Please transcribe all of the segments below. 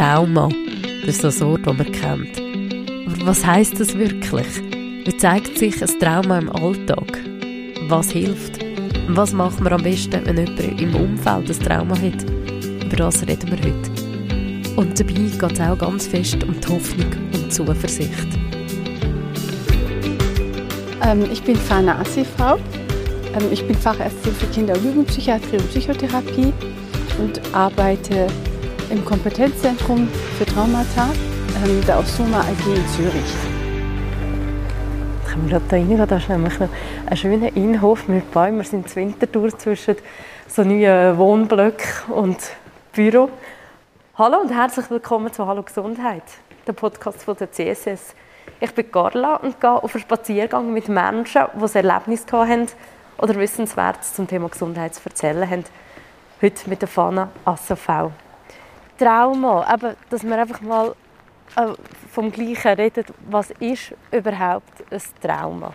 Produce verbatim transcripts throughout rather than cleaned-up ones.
Trauma, das ist das Wort, das man kennt. Aber was heisst das wirklich? Wie zeigt sich ein Trauma im Alltag? Was hilft? Und was macht man am besten, wenn jemand im Umfeld ein Trauma hat? Über das reden wir heute. Und dabei geht es auch ganz fest um die Hoffnung und Zuversicht. Ähm, ich bin Fana Assifau. Ähm, ich bin Fachärztin für Kinder- und Jugendpsychiatrie und Psychotherapie und arbeite im Kompetenzzentrum für Traumata ähm, der Osuma A G in Zürich. Können wir da reingehen? Da ist nämlich noch ein schöner Innenhof mit Bäumen. Wir sind in Winterthur zwischen so neuen Wohnblöcken und Büro. Hallo und herzlich willkommen zu «Hallo Gesundheit», der Podcast von der C S S. Ich bin Carla und gehe auf einen Spaziergang mit Menschen, die ein Erlebnis hatten oder Wissenswertes zum Thema Gesundheit zu erzählen haben. Heute mit der Fana Assifau. Trauma, eben, dass wir einfach mal äh, vom Gleichen reden. Was ist überhaupt ein Trauma?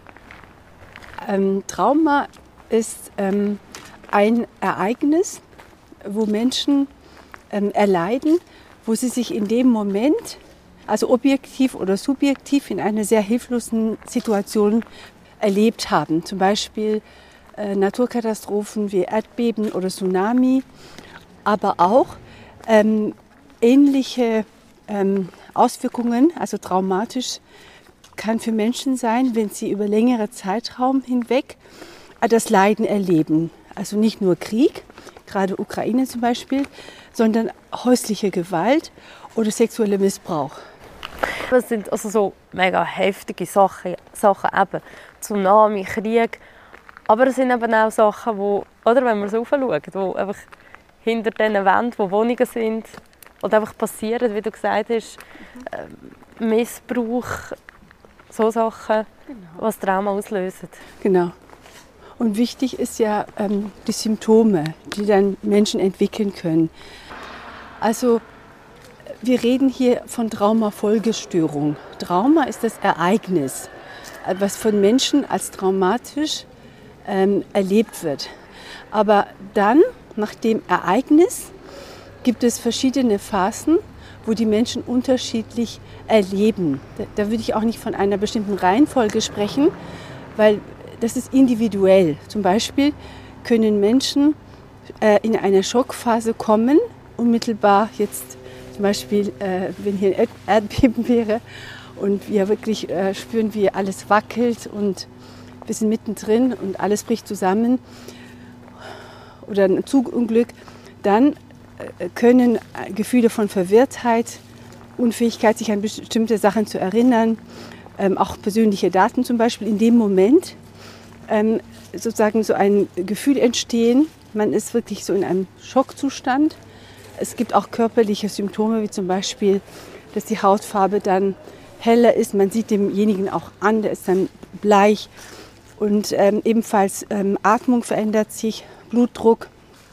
Ähm, Trauma ist ähm, ein Ereignis, wo Menschen ähm, erleiden, wo sie sich in dem Moment, also objektiv oder subjektiv, in einer sehr hilflosen Situation erlebt haben. Zum Beispiel äh, Naturkatastrophen wie Erdbeben oder Tsunami, aber auch ähm, ähnliche ähm, Auswirkungen, also traumatisch, kann für Menschen sein, wenn sie über längere Zeitraum hinweg das Leiden erleben. Also nicht nur Krieg, gerade Ukraine zum Beispiel, sondern häusliche Gewalt oder sexueller Missbrauch. Das sind also so mega heftige Sachen, Sachen eben. Tsunami, Krieg. Aber es sind eben auch Sachen, wo, oder wenn man so raufschaut, wo einfach hinter diesen Wänden, wo Wohnungen sind, oder einfach passieren, wie du gesagt hast, äh, Missbrauch, so Sachen, genau, was Trauma auslösen. Genau. Und wichtig ist ja ähm, die Symptome, die dann Menschen entwickeln können. Also wir reden hier von Traumafolgestörung. Trauma ist das Ereignis, was von Menschen als traumatisch ähm, erlebt wird. Aber dann, nach dem Ereignis, gibt es verschiedene Phasen, wo die Menschen unterschiedlich erleben. Da, da würde ich auch nicht von einer bestimmten Reihenfolge sprechen, weil das ist individuell. Zum Beispiel können Menschen äh, in eine Schockphase kommen, unmittelbar jetzt zum Beispiel, äh, wenn hier ein Erdbeben wäre und wir wirklich äh, spüren, wie alles wackelt und wir sind mittendrin und alles bricht zusammen oder ein Zugunglück, dann äh, können Gefühle von Verwirrtheit, Unfähigkeit, sich an bestimmte Sachen zu erinnern, ähm, auch persönliche Daten zum Beispiel, in dem Moment ähm, sozusagen so ein Gefühl entstehen. Man ist wirklich so in einem Schockzustand. Es gibt auch körperliche Symptome, wie zum Beispiel, dass die Hautfarbe dann heller ist. Man sieht demjenigen auch an, der ist dann bleich. Und ähm, ebenfalls ähm, Atmung verändert sich, Blutdruck.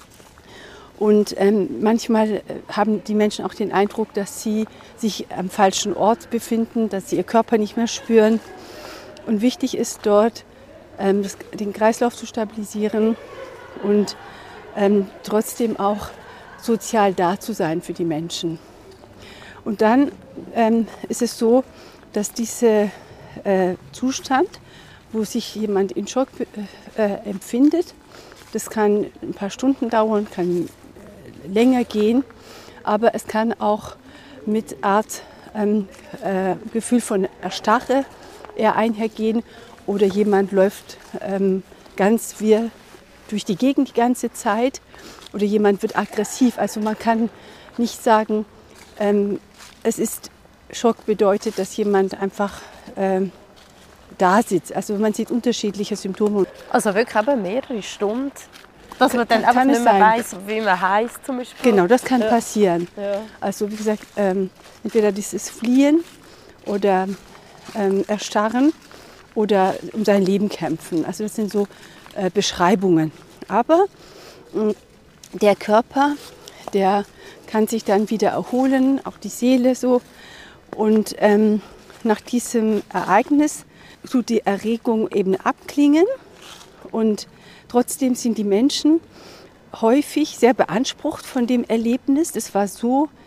Und ähm, manchmal haben die Menschen auch den Eindruck, dass sie sich am falschen Ort befinden, dass sie ihr Körper nicht mehr spüren. Und wichtig ist dort, ähm, das, den Kreislauf zu stabilisieren und ähm, trotzdem auch sozial da zu sein für die Menschen. Und dann ähm, ist es so, dass dieser äh, Zustand, wo sich jemand in Schock äh, empfindet, das kann ein paar Stunden dauern, kann länger gehen, aber es kann auch mit Art ähm, äh, Gefühl von Erstarre eher einhergehen oder jemand läuft ähm, ganz wirr durch die Gegend die ganze Zeit oder jemand wird aggressiv. Also man kann nicht sagen, ähm, es ist Schock bedeutet, dass jemand einfach ähm, da sitzt. Also man sieht unterschiedliche Symptome. Also wirklich eben mehrere Stunden, dass man dann kann einfach nicht mehr sein. weiss, wie man heisst zum Beispiel. Genau, das kann ja. passieren. Ja. Also wie gesagt, ähm, entweder dieses Fliehen oder ähm, Erstarren oder um sein Leben kämpfen. Also das sind so äh, Beschreibungen. Aber mh, der Körper, der kann sich dann wieder erholen, auch die Seele so. Und ähm, nach diesem Ereignis tut die Erregung eben abklingen. Und trotzdem sind die Menschen häufig sehr beansprucht von dem Erlebnis. Das war so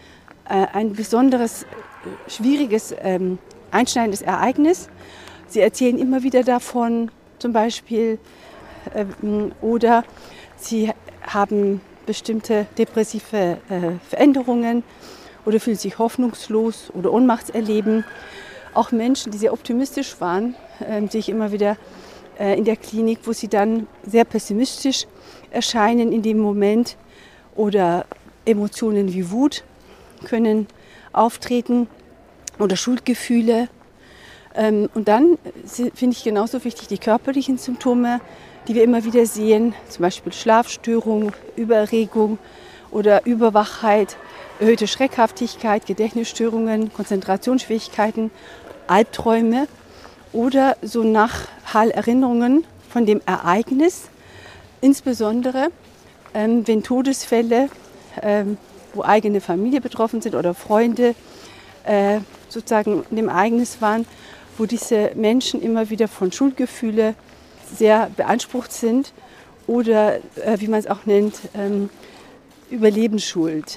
äh, ein besonderes, schwieriges, ähm, einschneidendes Ereignis. Sie erzählen immer wieder davon, zum Beispiel, äh, oder sie haben bestimmte depressive äh, Veränderungen oder fühlen sich hoffnungslos oder Ohnmachtserleben. Auch Menschen, die sehr optimistisch waren, äh, sehe ich immer wieder äh, in der Klinik, wo sie dann sehr pessimistisch erscheinen in dem Moment, oder Emotionen wie Wut können auftreten oder Schuldgefühle. Ähm, und dann finde ich genauso wichtig die körperlichen Symptome, die wir immer wieder sehen, zum Beispiel Schlafstörung, Übererregung oder Überwachheit, erhöhte Schreckhaftigkeit, Gedächtnisstörungen, Konzentrationsschwierigkeiten, Albträume oder so Nachhallerinnerungen von dem Ereignis, insbesondere ähm, wenn Todesfälle, ähm, wo eigene Familie betroffen sind oder Freunde äh, sozusagen in dem Ereignis waren, wo diese Menschen immer wieder von Schuldgefühle sehr beansprucht sind oder, äh, wie man es auch nennt, ähm, Überlebensschuld.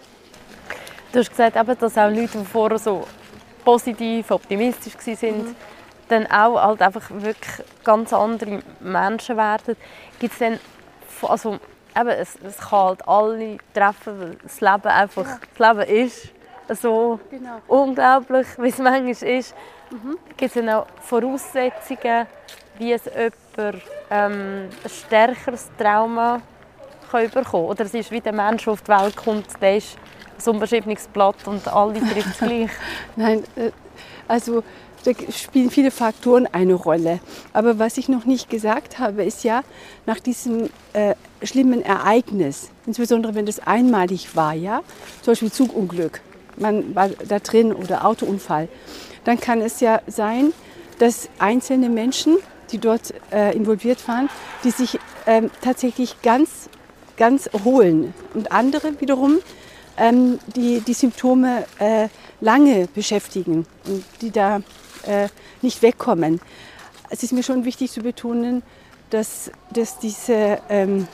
Du hast gesagt, dass auch Leute, die vorher so positiv, optimistisch waren, mhm. dann auch halt einfach wirklich ganz andere Menschen werden. Gibt es denn, also eben, es, es kann halt alle treffen, weil das Leben einfach, ja. das Leben ist so genau. unglaublich, wie es manchmal ist. Mhm. Gibt es denn auch Voraussetzungen, wie es jemand ähm, ein stärkeres Trauma kann bekommen kann? Oder es ist wie der Mensch, der auf die Welt kommt, der ist ein unbeschriebenes Blatt und alle trifft es gleich? Nein, also da spielen viele Faktoren eine Rolle. Aber was ich noch nicht gesagt habe, ist ja, nach diesem äh, schlimmen Ereignis, insbesondere wenn das einmalig war, ja, zum Beispiel Zugunglück, man war da drin oder Autounfall, dann kann es ja sein, dass einzelne Menschen, die dort äh, involviert waren, die sich äh, tatsächlich ganz, ganz erholen. Und andere wiederum, ähm, die die Symptome äh, lange beschäftigen und die da äh, nicht wegkommen. Es ist mir schon wichtig zu betonen, dass, dass diese ähm,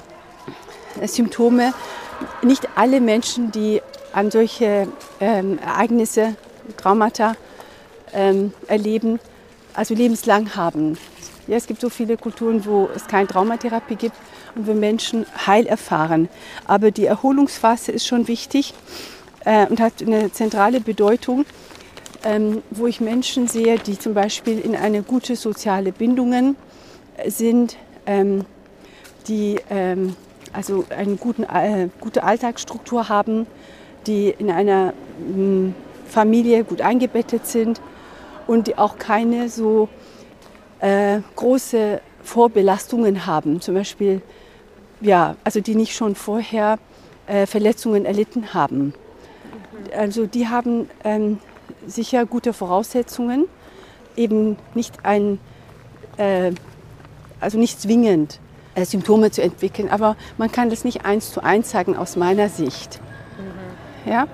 Symptome nicht alle Menschen, die an solche ähm, Ereignisse, Traumata ähm, erleben, also lebenslang haben. Ja, es gibt so viele Kulturen, wo es keine Traumatherapie gibt und wo Menschen Heil erfahren. Aber die Erholungsphase ist schon wichtig äh, und hat eine zentrale Bedeutung, ähm, wo ich Menschen sehe, die zum Beispiel in eine gute soziale Bindungen sind, ähm, die ähm, also eine guten, äh, gute Alltagsstruktur haben, die in einer mh, Familie gut eingebettet sind und die auch keine so äh, große Vorbelastungen haben. Zum Beispiel, ja, also die nicht schon vorher äh, Verletzungen erlitten haben. Also die haben ähm, sicher gute Voraussetzungen, eben nicht ein, äh, also nicht zwingend äh, Symptome zu entwickeln, aber man kann das nicht eins zu eins sagen aus meiner Sicht. Mhm. Ja?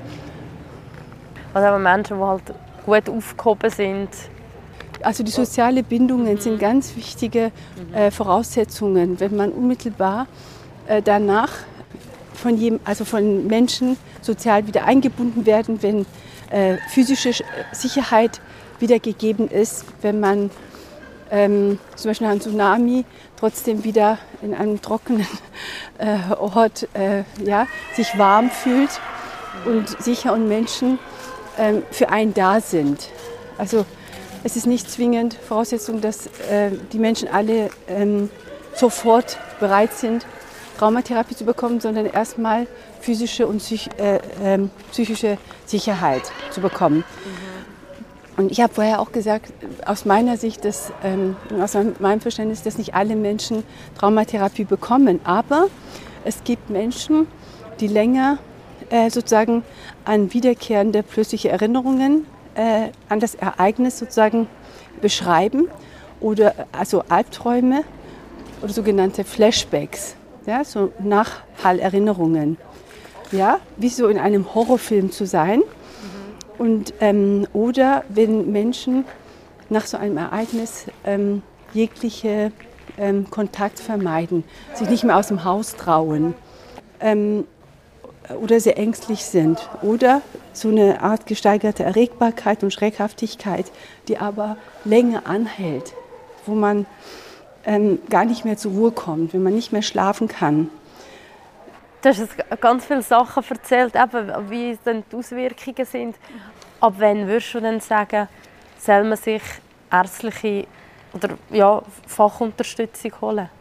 Also aber Menschen, die halt gut aufgehoben sind. Also die sozialen Bindungen mhm. sind ganz wichtige äh, Voraussetzungen, wenn man unmittelbar äh, danach von, jedem, also von Menschen sozial wieder eingebunden werden, wenn äh, physische Sicherheit wieder gegeben ist, wenn man ähm, zum Beispiel nach einem Tsunami trotzdem wieder in einem trockenen äh, Ort äh, ja, sich warm fühlt und sicher und Menschen ähm, für einen da sind. Also es ist nicht zwingend Voraussetzung, dass äh, die Menschen alle ähm, sofort bereit sind, Traumatherapie zu bekommen, sondern erstmal physische und psych äh, äh, psychische Sicherheit zu bekommen. Mhm. Und ich habe vorher auch gesagt, aus meiner Sicht, dass, ähm, aus meinem Verständnis, dass nicht alle Menschen Traumatherapie bekommen. Aber es gibt Menschen, die länger äh, sozusagen an wiederkehrende plötzliche Erinnerungen äh, an das Ereignis sozusagen beschreiben oder also Albträume oder sogenannte Flashbacks, ja, so Nachhallerinnerungen, ja, wie so in einem Horrorfilm zu sein. Mhm. Und, ähm, oder wenn Menschen nach so einem Ereignis ähm, jegliche ähm, Kontakt vermeiden, sich nicht mehr aus dem Haus trauen. Ähm, oder sehr ängstlich sind oder so eine Art gesteigerte Erregbarkeit und Schreckhaftigkeit, die aber länger anhält, wo man ähm, gar nicht mehr zur Ruhe kommt, wenn man nicht mehr schlafen kann. Du hast jetzt ganz viele Sachen erzählt, eben, wie dann die Auswirkungen sind. Ab wann würdest du denn sagen, soll man sich ärztliche oder ja, Fachunterstützung holen?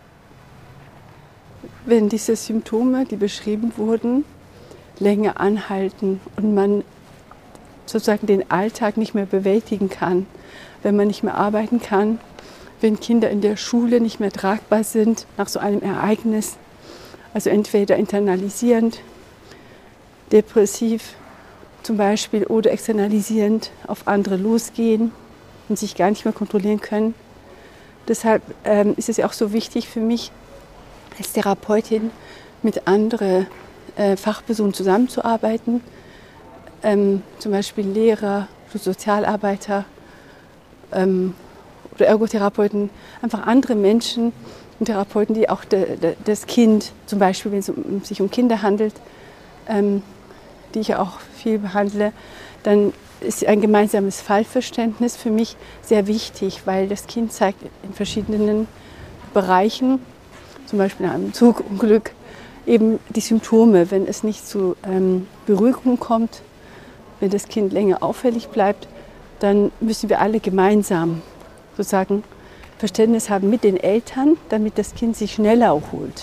Wenn diese Symptome, die beschrieben wurden, länger anhalten und man sozusagen den Alltag nicht mehr bewältigen kann, wenn man nicht mehr arbeiten kann, wenn Kinder in der Schule nicht mehr tragbar sind nach so einem Ereignis, also entweder internalisierend, depressiv zum Beispiel oder externalisierend auf andere losgehen und sich gar nicht mehr kontrollieren können. Deshalb ähm, ist es ja auch so wichtig für mich, als Therapeutin mit anderen äh, Fachpersonen zusammenzuarbeiten, ähm, zum Beispiel Lehrer, Sozialarbeiter ähm, oder Ergotherapeuten, einfach andere Menschen und Therapeuten, die auch de, de, das Kind, zum Beispiel wenn es um, sich um Kinder handelt, ähm, die ich ja auch viel behandle, dann ist ein gemeinsames Fallverständnis für mich sehr wichtig, weil das Kind zeigt in verschiedenen Bereichen, zum Beispiel nach einem Zugunglück, eben die Symptome. Wenn es nicht zu ähm, Beruhigung kommt, wenn das Kind länger auffällig bleibt, dann müssen wir alle gemeinsam sozusagen Verständnis haben mit den Eltern, damit das Kind sich schneller erholt.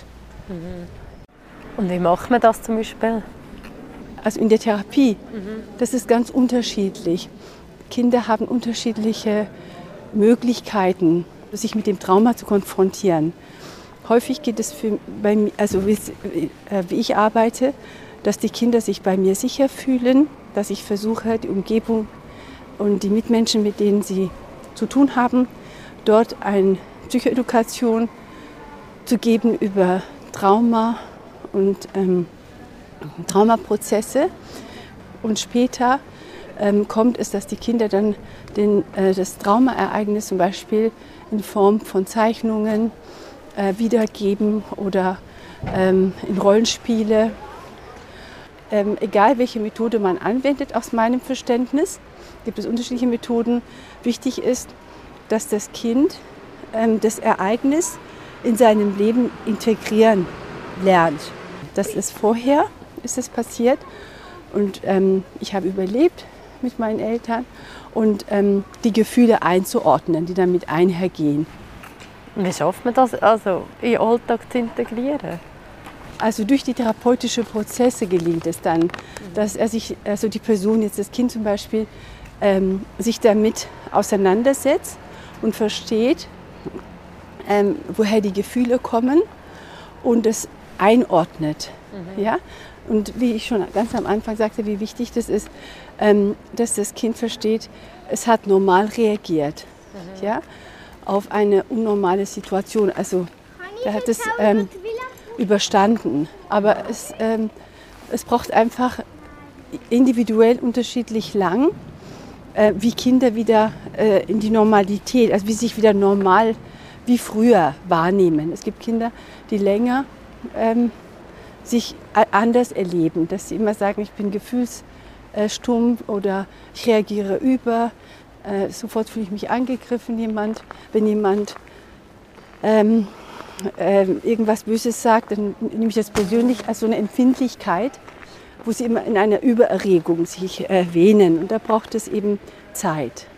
Und wie macht man das zum Beispiel? Also in der Therapie, mhm. das ist ganz unterschiedlich. Kinder haben unterschiedliche Möglichkeiten, sich mit dem Trauma zu konfrontieren. Häufig geht es für bei mir, also wie, wie ich arbeite, dass die Kinder sich bei mir sicher fühlen, dass ich versuche, die Umgebung und die Mitmenschen, mit denen sie zu tun haben, dort eine Psychoedukation zu geben über Trauma und ähm, Traumaprozesse. Und später ähm, kommt es, dass die Kinder dann den, äh, das Traumaereignis zum Beispiel in Form von Zeichnungen äh, wiedergeben oder ähm, in Rollenspiele. Ähm, egal welche Methode man anwendet, aus meinem Verständnis, gibt es unterschiedliche Methoden. Wichtig ist, dass das Kind ähm, das Ereignis in seinem Leben integrieren lernt. Das ist vorher, ist es passiert und ähm, ich habe überlebt mit meinen Eltern und ähm, die Gefühle einzuordnen, die damit einhergehen. Wie schafft man das, also in den Alltag zu integrieren? Also durch die therapeutischen Prozesse gelingt es dann, dass er sich, also die Person, jetzt das Kind zum Beispiel, ähm, sich damit auseinandersetzt und versteht, ähm, woher die Gefühle kommen und es einordnet. Mhm. Ja? Und wie ich schon ganz am Anfang sagte, wie wichtig das ist, ähm, dass das Kind versteht, es hat normal reagiert, mhm. ja, auf eine unnormale Situation. Also er hat es ähm, überstanden. Aber es, ähm, es braucht einfach individuell unterschiedlich lang, äh, wie Kinder wieder äh, in die Normalität, also wie sie sich wieder normal wie früher wahrnehmen. Es gibt Kinder, die länger ähm, sich anders erleben, dass sie immer sagen, ich bin gefühlsstumm oder ich reagiere über, äh, sofort fühle ich mich angegriffen, jemand, wenn jemand ähm, äh, irgendwas Böses sagt, dann nehme ich das persönlich als so eine Empfindlichkeit, wo sie immer in einer Übererregung sich erwähnen und da braucht es eben Zeit.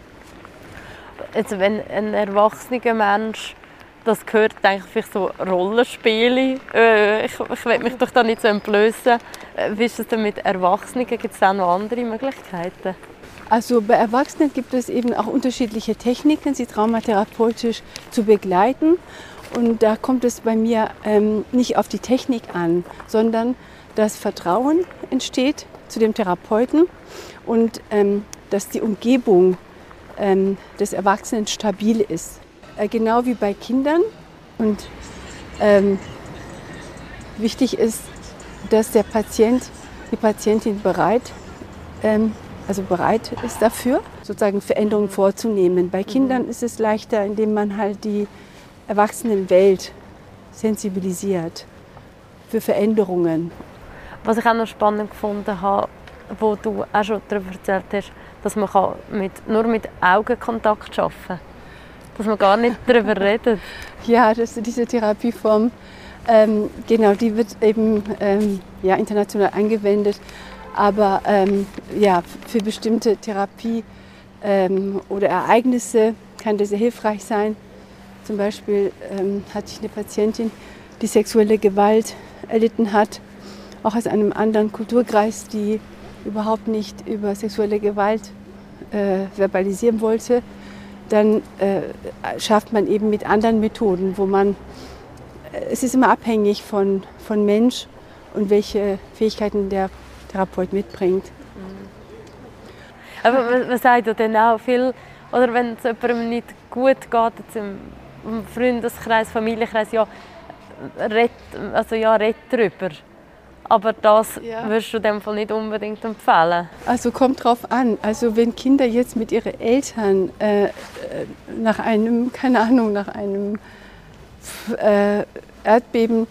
Also wenn ein erwachsener Mensch das gehört, denke ich, vielleicht so Rollenspiele. Äh, ich ich will mich doch da nicht so entblößen. Wie ist es denn mit Erwachsenen? Gibt es auch noch andere Möglichkeiten? Also bei Erwachsenen gibt es eben auch unterschiedliche Techniken, sie traumatherapeutisch zu begleiten. Und da kommt es bei mir ähm, nicht auf die Technik an, sondern das Vertrauen entsteht zu dem Therapeuten und ähm, dass die Umgebung ähm, des Erwachsenen stabil ist. Genau wie bei Kindern. Und ähm, wichtig ist, dass der Patient, die Patientin bereit, ähm, also bereit ist dafür, sozusagen Veränderungen vorzunehmen. Bei Kindern ist es leichter, indem man halt die Erwachsenenwelt sensibilisiert für Veränderungen. Was ich auch noch spannend gefunden habe, wo du auch schon darüber erzählt hast, dass man kann mit, nur mit Augenkontakt arbeiten kann. Dass man gar nicht darüber redet. Ja, das, diese Therapieform, ähm, genau, die wird eben ähm, ja, international angewendet. Aber ähm, ja, für bestimmte Therapie ähm, oder Ereignisse kann das sehr hilfreich sein. Zum Beispiel ähm, hatte ich eine Patientin, die sexuelle Gewalt erlitten hat, auch aus einem anderen Kulturkreis, die überhaupt nicht über sexuelle Gewalt äh, verbalisieren wollte. Dann äh, schafft man eben mit anderen Methoden, wo man, äh, es ist immer abhängig von, von Mensch und welche Fähigkeiten der Therapeut mitbringt. Aber man, man sagt ja dann auch viel, oder wenn es jemandem nicht gut geht, jetzt im Freundeskreis, Familienkreis, ja, red, also ja, red drüber. Aber das ja. würdest du in dem Fall nicht unbedingt empfehlen? Also kommt drauf an. Also wenn Kinder jetzt mit ihren Eltern äh, nach einem, keine Ahnung, nach einem äh, Erdbeben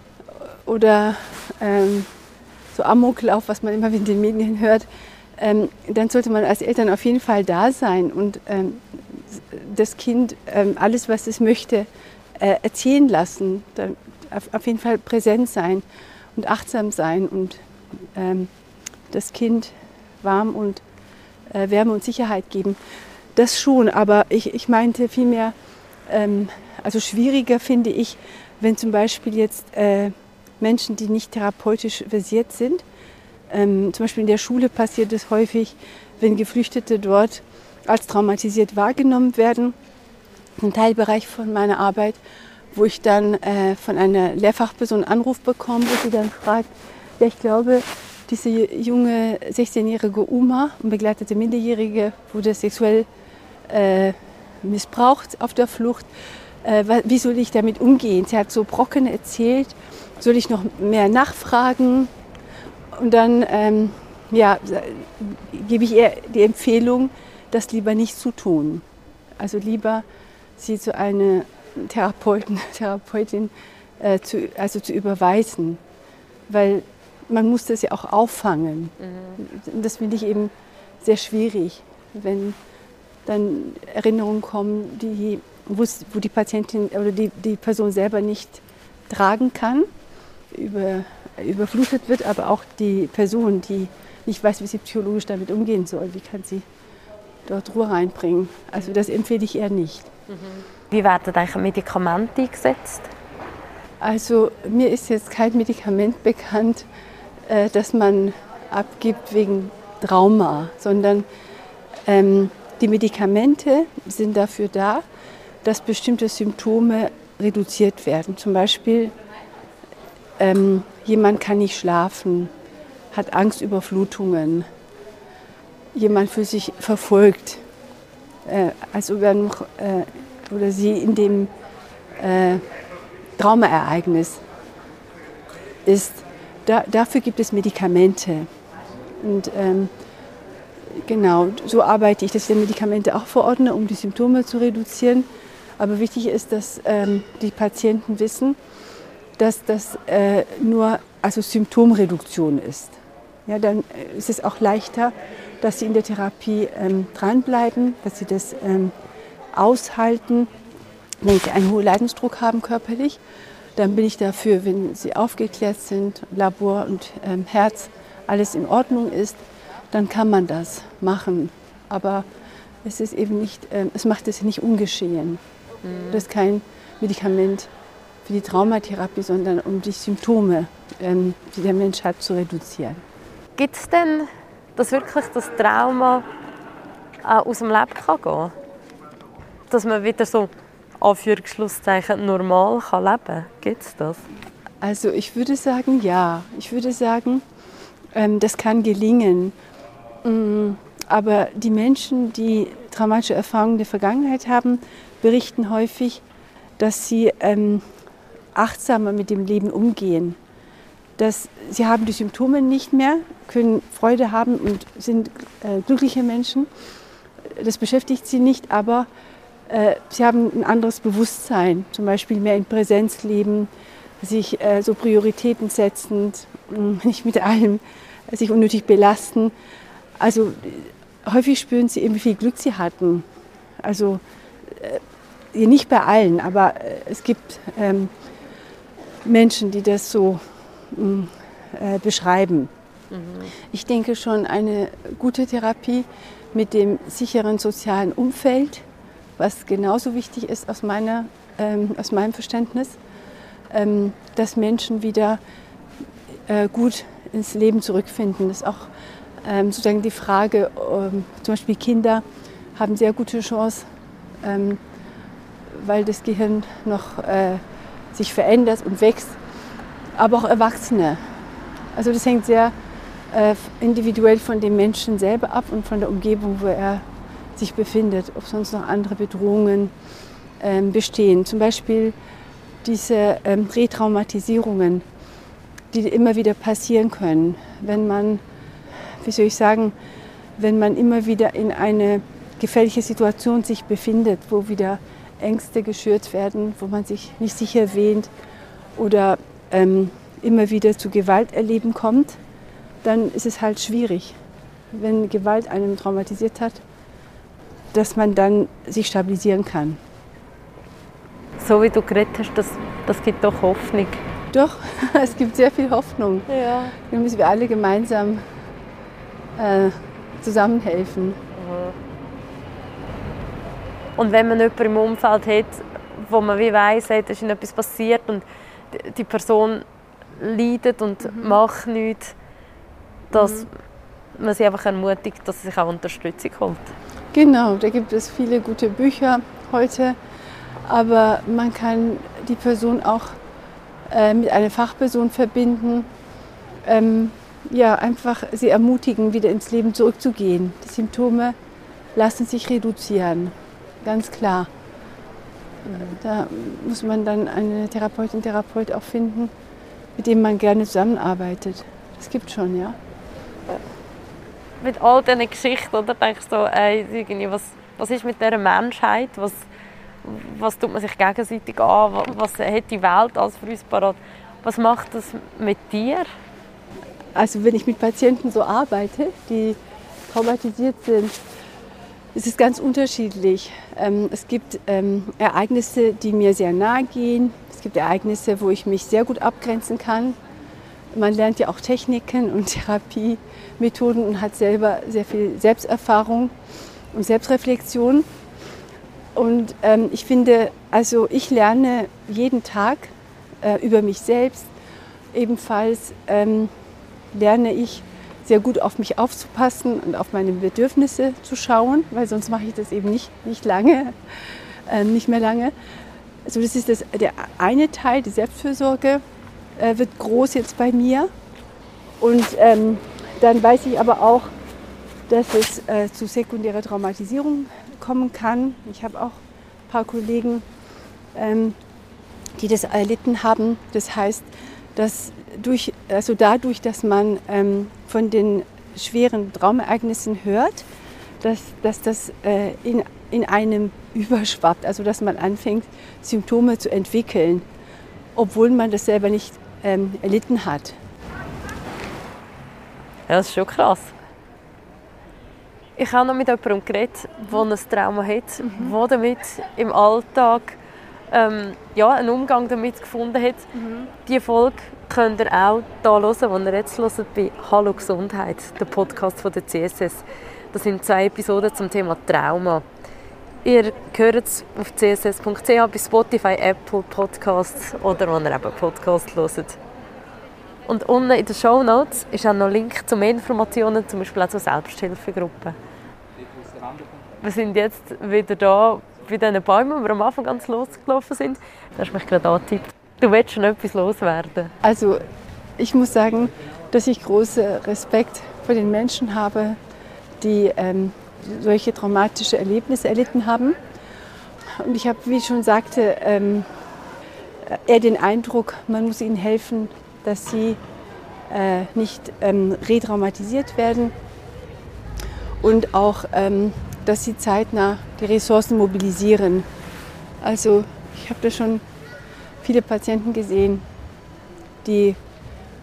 oder ähm, so Amoklauf, was man immer in den Medien hört, ähm, dann sollte man als Eltern auf jeden Fall da sein und ähm, das Kind ähm, alles, was es möchte, äh, erzählen lassen. Dann auf, auf jeden Fall präsent sein und achtsam sein und ähm, das Kind warm und äh, Wärme und Sicherheit geben. Das schon, aber ich, ich meinte vielmehr, ähm, also schwieriger finde ich, wenn zum Beispiel jetzt äh, Menschen, die nicht therapeutisch versiert sind, ähm, zum Beispiel in der Schule passiert es häufig, wenn Geflüchtete dort als traumatisiert wahrgenommen werden. Ein Teilbereich von meiner Arbeit, wo ich dann äh, von einer Lehrfachperson einen Anruf bekomme, wo sie dann fragt, ja, ich glaube, diese junge sechzehnjährige Uma und begleitete Minderjährige wurde sexuell äh, missbraucht auf der Flucht. Äh, wie soll ich damit umgehen? Sie hat so Brocken erzählt, soll ich noch mehr nachfragen? Und dann ähm, ja, gebe ich ihr die Empfehlung, das lieber nicht zu tun. Also lieber sie zu einer Therapeuten, Therapeutin äh, zu, also zu überweisen, weil man muss das ja auch auffangen. Mhm. Das finde ich eben sehr schwierig, wenn dann Erinnerungen kommen, die, wo die Patientin oder die, die Person selber nicht tragen kann, über, überflutet wird, aber auch die Person, die nicht weiß, wie sie psychologisch damit umgehen soll, wie kann sie dort Ruhe reinbringen. Also das empfehle ich eher nicht. Mhm. Wie werden eigentlich Medikamente eingesetzt? Also mir ist jetzt kein Medikament bekannt, äh, das man abgibt wegen Trauma, sondern ähm, die Medikamente sind dafür da, dass bestimmte Symptome reduziert werden. Zum Beispiel ähm, jemand kann nicht schlafen, hat Angstüberflutungen, jemand fühlt sich verfolgt, äh, als ob er noch äh, oder sie in dem äh, Traumaereignis ist. Da, dafür gibt es Medikamente. Und ähm, genau, so arbeite ich, dass ich die Medikamente auch verordne, um die Symptome zu reduzieren. Aber wichtig ist, dass ähm, die Patienten wissen, dass das äh, nur also Symptomreduktion ist. Ja, dann ist es auch leichter, dass sie in der Therapie ähm, dranbleiben, dass sie das ähm, aushalten. Wenn sie einen hohen Leidensdruck haben körperlich, dann bin ich dafür, wenn sie aufgeklärt sind, Labor und ähm, Herz, alles in Ordnung ist, dann kann man das machen. Aber es ist eben nicht, ähm, es macht es nicht ungeschehen. Mhm. Das ist kein Medikament für die Traumatherapie, sondern um die Symptome, ähm, die der Mensch hat, zu reduzieren. Gibt es denn, dass wirklich das Trauma auch aus dem Leben kann gehen? Dass man wieder so Anführungsschlusszeichen normal kann leben kann? Gibt es das? Also ich würde sagen, ja. Ich würde sagen, ähm, das kann gelingen. Ähm, aber die Menschen, die traumatische Erfahrungen der Vergangenheit haben, berichten häufig, dass sie ähm, achtsamer mit dem Leben umgehen. Dass sie haben die Symptome nicht mehr, können Freude haben und sind äh, glückliche Menschen. Das beschäftigt sie nicht, aber äh, sie haben ein anderes Bewusstsein, zum Beispiel mehr in Präsenz leben, sich äh, so Prioritäten setzend nicht mit allem sich unnötig belasten. Also häufig spüren sie eben, wie viel Glück sie hatten. Also äh, nicht bei allen, aber äh, es gibt ähm, Menschen, die das so äh, beschreiben. Mhm. Ich denke schon, eine gute Therapie mit dem sicheren sozialen Umfeld, was genauso wichtig ist aus, meiner, ähm, aus meinem Verständnis, ähm, dass Menschen wieder äh, gut ins Leben zurückfinden. Das ist auch ähm, sozusagen die Frage, ähm, zum Beispiel Kinder haben sehr gute Chance, ähm, weil das Gehirn noch äh, sich verändert und wächst, aber auch Erwachsene. Also das hängt sehr äh, individuell von dem Menschen selber ab und von der Umgebung, wo er sich befindet, ob sonst noch andere Bedrohungen ähm, bestehen. Zum Beispiel diese ähm, Retraumatisierungen, die immer wieder passieren können, wenn man, wie soll ich sagen, wenn man immer wieder in eine gefährliche Situation sich befindet, wo wieder Ängste geschürt werden, wo man sich nicht sicher wähnt oder ähm, immer wieder zu Gewalterleben kommt, dann ist es halt schwierig, wenn Gewalt einen traumatisiert hat, dass man dann sich stabilisieren kann. So wie du geredet hast, das, das gibt doch Hoffnung. Doch, es gibt sehr viel Hoffnung. Ja. Da müssen wir alle gemeinsam äh, zusammenhelfen. Mhm. Und wenn man jemanden im Umfeld hat, wo man wie weiss, hey, da ist ihnen etwas passiert und die Person leidet und mhm. macht nichts, dass mhm. man sie einfach ermutigt, dass sie sich auch Unterstützung holt. Genau, da gibt es viele gute Bücher heute, aber man kann die Person auch äh, mit einer Fachperson verbinden, ähm, ja, einfach sie ermutigen, wieder ins Leben zurückzugehen. Die Symptome lassen sich reduzieren, ganz klar. Da muss man dann eine Therapeutin, Therapeut auch finden, mit dem man gerne zusammenarbeitet. Das gibt schon, ja. Mit all diesen Geschichten, oder, denkst du, ey, irgendwie, was, was ist mit dieser Menschheit? Was, was tut man sich gegenseitig an? Was, was hat die Welt als für uns parat? Was macht das mit dir? Also wenn ich mit Patienten so arbeite, die traumatisiert sind, es ist ganz unterschiedlich. Es gibt Ereignisse, die mir sehr nahe gehen. Es gibt Ereignisse, wo ich mich sehr gut abgrenzen kann. Man lernt ja auch Techniken und Therapiemethoden und hat selber sehr viel Selbsterfahrung und Selbstreflexion. Und ähm, ich finde, also ich lerne jeden Tag äh, über mich selbst. Ebenfalls ähm, lerne ich sehr gut auf mich aufzupassen und auf meine Bedürfnisse zu schauen, weil sonst mache ich das eben nicht, nicht lange, äh, nicht mehr lange. Also das ist das, der eine Teil, die Selbstfürsorge, äh, wird groß jetzt bei mir. Und ähm, dann weiß ich aber auch, dass es äh, zu sekundärer Traumatisierung kommen kann. Ich habe auch ein paar Kollegen, ähm, die das erlitten haben. Das heißt, dass durch, also dadurch, dass man ähm, von den schweren Traumereignissen hört, dass, dass das äh, in, in einem überschwappt, also dass man anfängt, Symptome zu entwickeln, obwohl man das selber nicht ähm, erlitten hat. Ja, das ist schon krass. Ich habe noch mit jemandem geredet, der ein Trauma hat, mhm. der damit im Alltag ähm, ja, einen Umgang damit gefunden hat. Mhm. Diese Folge könnt ihr auch hier hören, wo ihr jetzt hört, bei «Hallo Gesundheit», der Podcast von der C S S. Das sind zwei Episoden zum Thema Trauma. Ihr hört es auf c s s punkt c h, bei Spotify, Apple Podcasts oder wo ihr eben Podcasts hört. Und unten in den Shownotes ist auch noch ein Link zu mehr Informationen, zum Beispiel auch zur Selbsthilfegruppe. Wir sind jetzt wieder da bei diesen Bäumen, wo wir am Anfang ganz losgelaufen sind. Du hast mich gerade angetippt. Du willst schon etwas loswerden. Also ich muss sagen, dass ich großen Respekt vor den Menschen habe, die ähm, solche traumatische Erlebnisse erlitten haben. Und ich habe, wie ich schon sagte, ähm, eher den Eindruck, man muss ihnen helfen, dass sie äh, nicht ähm, retraumatisiert werden und auch, ähm, dass sie zeitnah die Ressourcen mobilisieren. Also ich habe da schon viele Patienten gesehen, die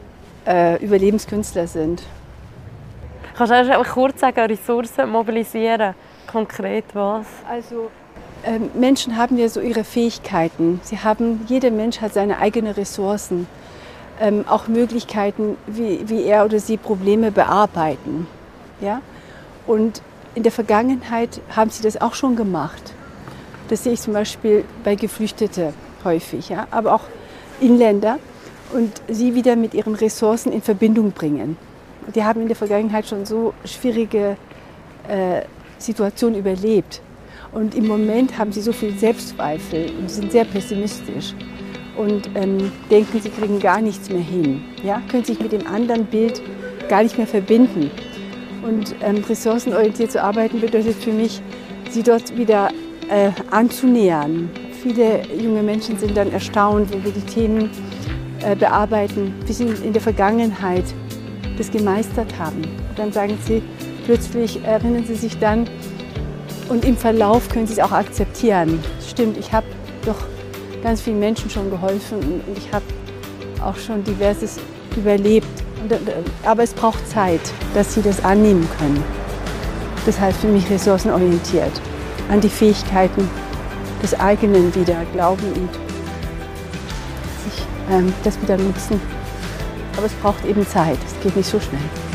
äh, Überlebenskünstler sind. Kannst du auch kurz sagen, Ressourcen mobilisieren? Konkret was? Also ähm, Menschen haben ja so ihre Fähigkeiten. Sie haben, jeder Mensch hat seine eigenen Ressourcen, ähm, auch Möglichkeiten, wie, wie er oder sie Probleme bearbeiten. Ja? Und in der Vergangenheit haben sie das auch schon gemacht. Das sehe ich zum Beispiel bei Geflüchteten häufig, ja? Aber auch Inländer und sie wieder mit ihren Ressourcen in Verbindung bringen. Die haben in der Vergangenheit schon so schwierige äh, Situationen überlebt. Und im Moment haben sie so viel Selbstzweifel und sind sehr pessimistisch und ähm, denken, sie kriegen gar nichts mehr hin. Ja? Können sich mit dem anderen Bild gar nicht mehr verbinden. Und ähm, ressourcenorientiert zu arbeiten bedeutet für mich, sie dort wieder äh, anzunähern. Viele junge Menschen sind dann erstaunt, wenn wir die Themen äh, bearbeiten, wie sie in der Vergangenheit das gemeistert haben. Und dann sagen sie, plötzlich erinnern sie sich dann und im Verlauf können sie es auch akzeptieren. Stimmt, ich habe doch ganz vielen Menschen schon geholfen und ich habe auch schon Diverses überlebt. Und, aber es braucht Zeit, dass sie das annehmen können. Das heißt für mich ressourcenorientiert, an die Fähigkeiten des eigenen wieder glauben und sich, ähm, das wieder nutzen. Aber es braucht eben Zeit, es geht nicht so schnell.